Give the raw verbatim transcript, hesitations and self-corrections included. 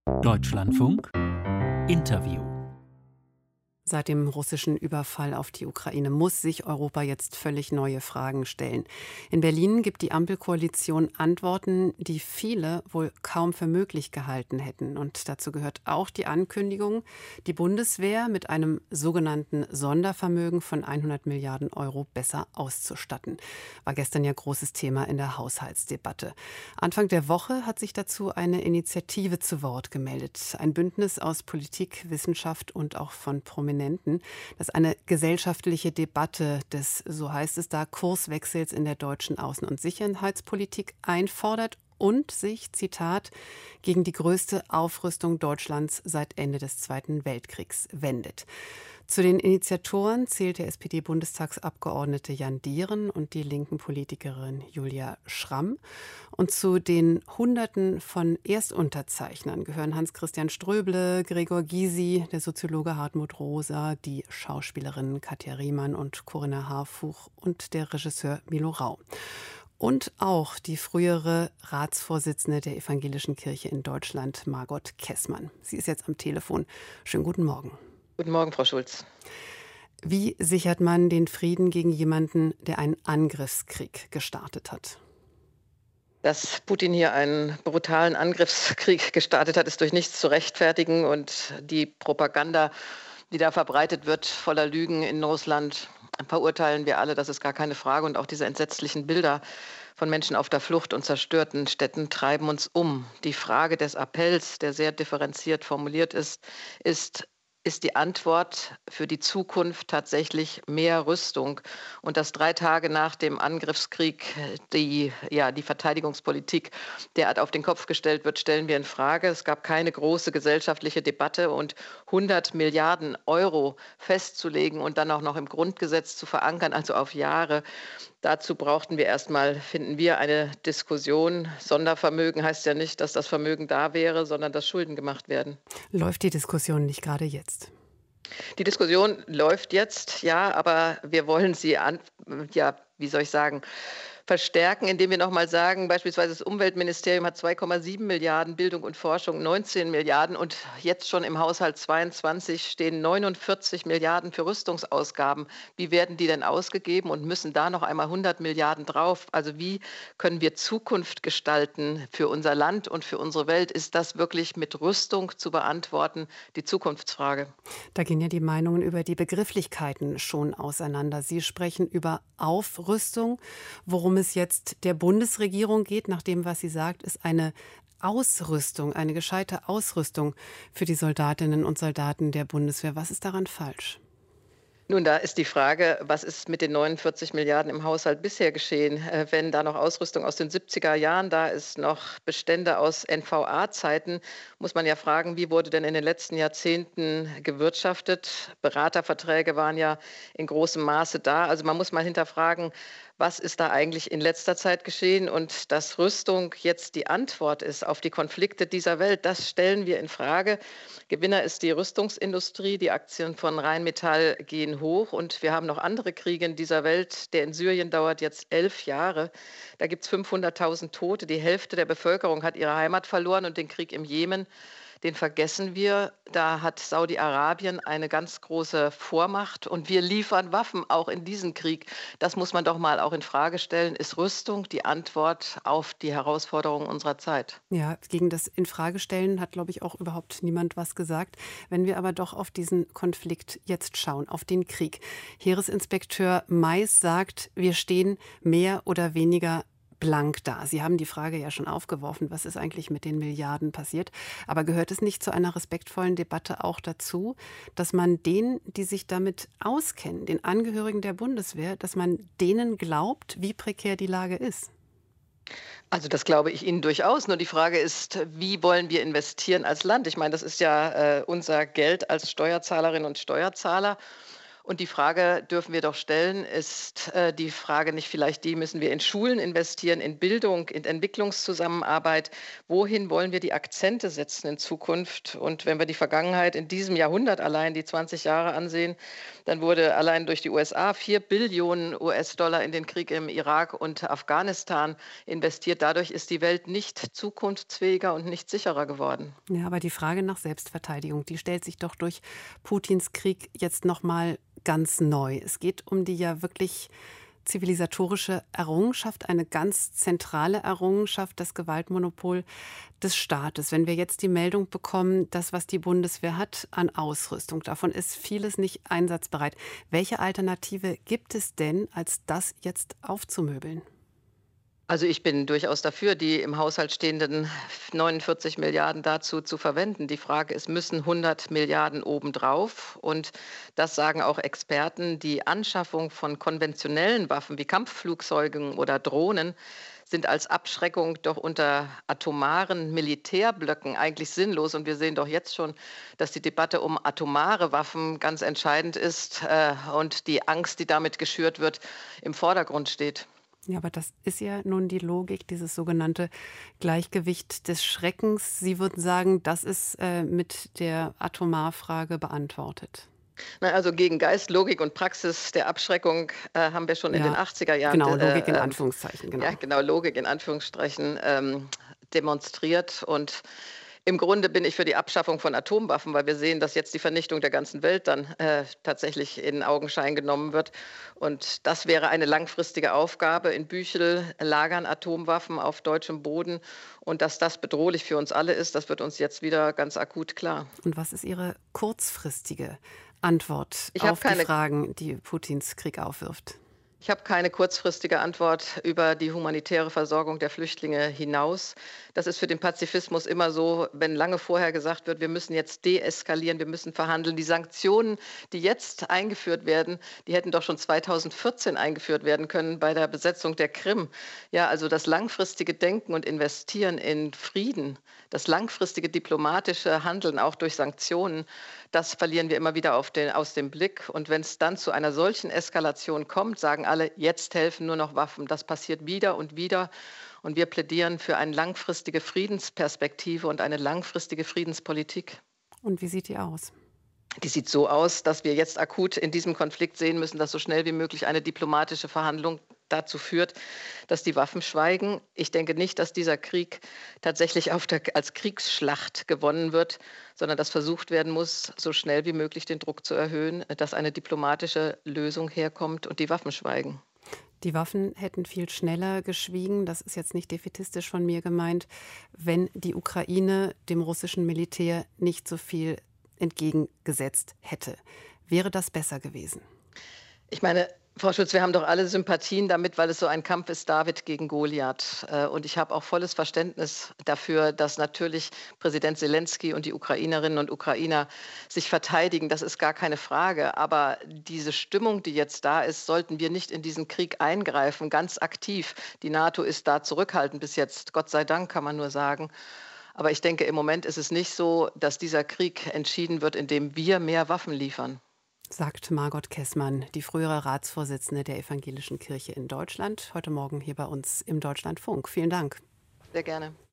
Deutschlandfunk Interview. Seit dem russischen Überfall auf die Ukraine muss sich Europa jetzt völlig neue Fragen stellen. In Berlin gibt die Ampelkoalition Antworten, die viele wohl kaum für möglich gehalten hätten. Und dazu gehört auch die Ankündigung, die Bundeswehr mit einem sogenannten Sondervermögen von hundert Milliarden Euro besser auszustatten. War gestern ja großes Thema in der Haushaltsdebatte. Anfang der Woche hat sich dazu eine Initiative zu Wort gemeldet. Ein Bündnis aus Politik, Wissenschaft und auch von Prominenten, das eine gesellschaftliche Debatte des, so heißt es da, Kurswechsels in der deutschen Außen- und Sicherheitspolitik einfordert und sich, Zitat, gegen die größte Aufrüstung Deutschlands seit Ende des Zweiten Weltkriegs wendet. Zu den Initiatoren zählt der S P D-Bundestagsabgeordnete Jan Dieren und die linken Politikerin Julia Schramm. Und zu den Hunderten von Erstunterzeichnern gehören Hans-Christian Ströbele, Gregor Gysi, der Soziologe Hartmut Rosa, die Schauspielerinnen Katja Riemann und Corinna Harfuch und der Regisseur Milo Rau. Und auch die frühere Ratsvorsitzende der Evangelischen Kirche in Deutschland, Margot Kessmann. Sie ist jetzt am Telefon. Schönen guten Morgen. Guten Morgen, Frau Schulz. Wie sichert man den Frieden gegen jemanden, der einen Angriffskrieg gestartet hat? Dass Putin hier einen brutalen Angriffskrieg gestartet hat, ist durch nichts zu rechtfertigen. Und die Propaganda, die da verbreitet wird, voller Lügen in Russland, verurteilen wir alle, das ist gar keine Frage. Und auch diese entsetzlichen Bilder von Menschen auf der Flucht und zerstörten Städten treiben uns um. Die Frage des Appells, der sehr differenziert formuliert ist, ist, ist die Antwort für die Zukunft tatsächlich mehr Rüstung. Und dass drei Tage nach dem Angriffskrieg die, ja, die Verteidigungspolitik derart auf den Kopf gestellt wird, stellen wir in Frage. Es gab keine große gesellschaftliche Debatte und hundert Milliarden Euro festzulegen und dann auch noch im Grundgesetz zu verankern, also auf Jahre. Dazu brauchten wir erstmal, finden wir, eine Diskussion. Sondervermögen heißt ja nicht, dass das Vermögen da wäre, sondern dass Schulden gemacht werden. Läuft die Diskussion nicht gerade jetzt? Die Diskussion läuft jetzt, ja, aber wir wollen sie, an, ja, wie soll ich sagen, verstärken, indem wir nochmal sagen, beispielsweise das Umweltministerium hat zwei Komma sieben Milliarden, Bildung und Forschung neunzehn Milliarden und jetzt schon im Haushalt zweiundzwanzig stehen neunundvierzig Milliarden für Rüstungsausgaben. Wie werden die denn ausgegeben und müssen da noch einmal hundert Milliarden drauf? Also wie können wir Zukunft gestalten für unser Land und für unsere Welt? Ist das wirklich mit Rüstung zu beantworten, die Zukunftsfrage? Da gehen ja die Meinungen über die Begrifflichkeiten schon auseinander. Sie sprechen über Aufrüstung. Worum es jetzt der Bundesregierung geht, nach dem, was sie sagt, ist eine Ausrüstung, eine gescheite Ausrüstung für die Soldatinnen und Soldaten der Bundeswehr. Was ist daran falsch? Nun, da ist die Frage, was ist mit den neunundvierzig Milliarden im Haushalt bisher geschehen? Äh, wenn da noch Ausrüstung aus den siebziger Jahren da ist, noch Bestände aus N V A-Zeiten, muss man ja fragen, wie wurde denn in den letzten Jahrzehnten gewirtschaftet? Beraterverträge waren ja in großem Maße da. Also man muss mal hinterfragen, was ist da eigentlich in letzter Zeit geschehen? Und dass Rüstung jetzt die Antwort ist auf die Konflikte dieser Welt, das stellen wir in Frage. Gewinner ist die Rüstungsindustrie. Die Aktien von Rheinmetall gehen hoch. Und wir haben noch andere Kriege in dieser Welt. Der in Syrien dauert jetzt elf Jahre. Da gibt es fünfhunderttausend Tote. Die Hälfte der Bevölkerung hat ihre Heimat verloren. Und den Krieg im Jemen, den vergessen wir. Da hat Saudi-Arabien eine ganz große Vormacht und wir liefern Waffen auch in diesen Krieg. Das muss man doch mal auch in Frage stellen. Ist Rüstung die Antwort auf die Herausforderungen unserer Zeit? Ja, gegen das Infragestellen hat, glaube ich, auch überhaupt niemand was gesagt. Wenn wir aber doch auf diesen Konflikt jetzt schauen, auf den Krieg. Heeresinspekteur Mais sagt, wir stehen mehr oder weniger blank da. Sie haben die Frage ja schon aufgeworfen, was ist eigentlich mit den Milliarden passiert. Aber gehört es nicht zu einer respektvollen Debatte auch dazu, dass man denen, die sich damit auskennen, den Angehörigen der Bundeswehr, dass man denen glaubt, wie prekär die Lage ist? Also das glaube ich Ihnen durchaus. Nur die Frage ist, wie wollen wir investieren als Land? Ich meine, das ist ja äh, unser Geld als Steuerzahlerinnen und Steuerzahler. Und die Frage dürfen wir doch stellen, ist äh, die Frage nicht vielleicht die, müssen wir in Schulen investieren, in Bildung, in Entwicklungszusammenarbeit? Wohin wollen wir die Akzente setzen in Zukunft? Und wenn wir die Vergangenheit in diesem Jahrhundert allein, die zwanzig Jahre ansehen, dann wurde allein durch die U S A vier Billionen U S-Dollar in den Krieg im Irak und Afghanistan investiert. Dadurch ist die Welt nicht zukunftsfähiger und nicht sicherer geworden. Ja, aber die Frage nach Selbstverteidigung, die stellt sich doch durch Putins Krieg jetzt noch mal ganz neu. Es geht um die ja wirklich zivilisatorische Errungenschaft, eine ganz zentrale Errungenschaft, das Gewaltmonopol des Staates. Wenn wir jetzt die Meldung bekommen, das, was die Bundeswehr hat an Ausrüstung, davon ist vieles nicht einsatzbereit. Welche Alternative gibt es denn, als das jetzt aufzumöbeln? Also ich bin durchaus dafür, die im Haushalt stehenden neunundvierzig Milliarden dazu zu verwenden. Die Frage ist, müssen hundert Milliarden obendrauf? Und das sagen auch Experten, die Anschaffung von konventionellen Waffen wie Kampfflugzeugen oder Drohnen sind als Abschreckung doch unter atomaren Militärblöcken eigentlich sinnlos. Und wir sehen doch jetzt schon, dass die Debatte um atomare Waffen ganz entscheidend ist äh, und die Angst, die damit geschürt wird, im Vordergrund steht. Ja, aber das ist ja nun die Logik, dieses sogenannte Gleichgewicht des Schreckens. Sie würden sagen, das ist äh, mit der Atomarfrage beantwortet. Na, also gegen Geist, Logik und Praxis der Abschreckung äh, haben wir schon in Ja, den achtziger Jahren. genau, Logik in äh, Anführungszeichen, genau. Ja, genau, Logik in Anführungsstrichen ähm, demonstriert. Und im Grunde bin ich für die Abschaffung von Atomwaffen, weil wir sehen, dass jetzt die Vernichtung der ganzen Welt dann äh, tatsächlich in Augenschein genommen wird. Und das wäre eine langfristige Aufgabe. In Büchel lagern Atomwaffen auf deutschem Boden. Und dass das bedrohlich für uns alle ist, das wird uns jetzt wieder ganz akut klar. Und was ist Ihre kurzfristige Antwort Ich habe auf die keine Fragen, die Putins Krieg aufwirft? Ich habe keine kurzfristige Antwort über die humanitäre Versorgung der Flüchtlinge hinaus. Das ist für den Pazifismus immer so, wenn lange vorher gesagt wird, wir müssen jetzt deeskalieren, wir müssen verhandeln. Die Sanktionen, die jetzt eingeführt werden, die hätten doch schon zweitausendvierzehn eingeführt werden können bei der Besetzung der Krim. Ja, also das langfristige Denken und Investieren in Frieden, das langfristige diplomatische Handeln auch durch Sanktionen, das verlieren wir immer wieder auf den, aus dem Blick. Und wenn es dann zu einer solchen Eskalation kommt, sagen alle, jetzt helfen nur noch Waffen. Das passiert wieder und wieder. Und wir plädieren für eine langfristige Friedensperspektive und eine langfristige Friedenspolitik. Und wie sieht die aus? Die sieht so aus, dass wir jetzt akut in diesem Konflikt sehen müssen, dass so schnell wie möglich eine diplomatische Verhandlung dazu führt, dass die Waffen schweigen. Ich denke nicht, dass dieser Krieg tatsächlich auf der, als Kriegsschlacht gewonnen wird, sondern dass versucht werden muss, so schnell wie möglich den Druck zu erhöhen, dass eine diplomatische Lösung herkommt und die Waffen schweigen. Die Waffen hätten viel schneller geschwiegen, das ist jetzt nicht defätistisch von mir gemeint, wenn die Ukraine dem russischen Militär nicht so viel entgegengesetzt hätte. Wäre das besser gewesen? Ich meine, Frau Schulz, wir haben doch alle Sympathien damit, weil es so ein Kampf ist, David gegen Goliath. Und ich habe auch volles Verständnis dafür, dass natürlich Präsident Selenskyj und die Ukrainerinnen und Ukrainer sich verteidigen. Das ist gar keine Frage. Aber diese Stimmung, die jetzt da ist, sollten wir nicht in diesen Krieg eingreifen, ganz aktiv. Die NATO ist da zurückhaltend bis jetzt. Gott sei Dank, kann man nur sagen. Aber ich denke, im Moment ist es nicht so, dass dieser Krieg entschieden wird, indem wir mehr Waffen liefern. Sagt Margot Kessmann, die frühere Ratsvorsitzende der Evangelischen Kirche in Deutschland, heute Morgen hier bei uns im Deutschlandfunk. Vielen Dank. Sehr gerne.